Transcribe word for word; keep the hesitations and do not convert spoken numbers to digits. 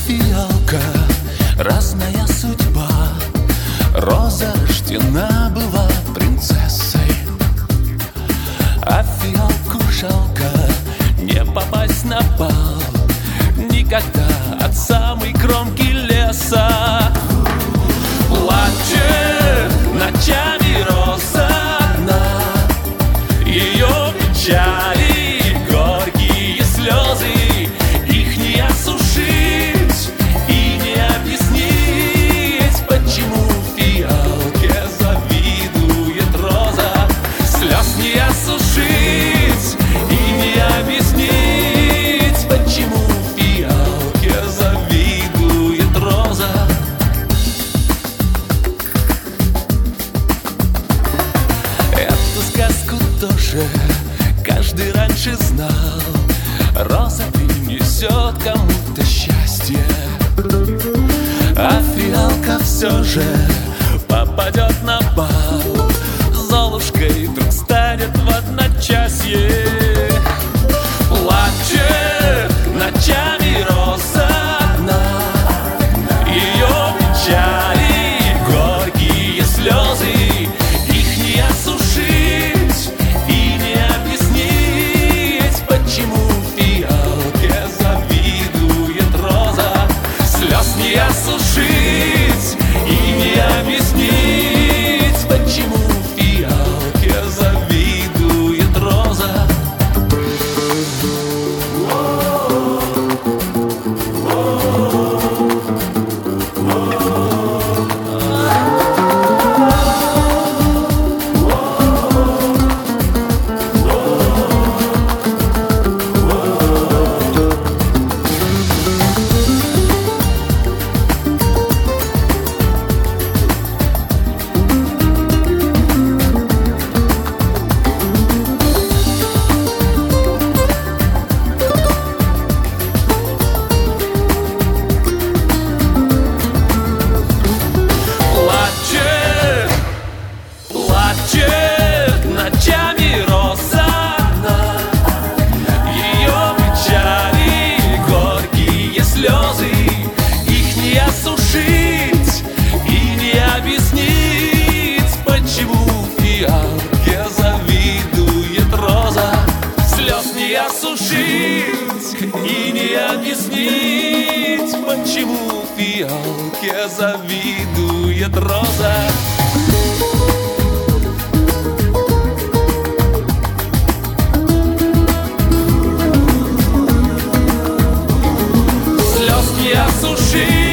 фиалка, разная судьба. Роза рождена была принцессой, а фиалку жалко не попасть на бал никогда от самой кромки леса. Плачет ночами роза одна, ее печали, горькие слезы, их не осушить и не объяснить, почему фиалке завидует роза. Слез не осушить и не объяснить, почему фиалке завидует роза. Эту сказку тоже каждый раньше знал. Роза принесет кому-то счастье, а фиалка все же попадет на бал. Золушкой вдруг станет в одночасье. Плачет ночами роза одна, ее печали, горькие слезы, их не осушить и не объяснить, почему фиалке завидует роза. Слез не осушить и не объяснить, почему фиалке завидует роза. Плачет ночами роза одна, ее печали, горькие слезы, их не осушить и не объяснить, почему фиалке завидует роза. Слез не осушить и не объяснить, почему фиалке завидует роза. Слез не осушить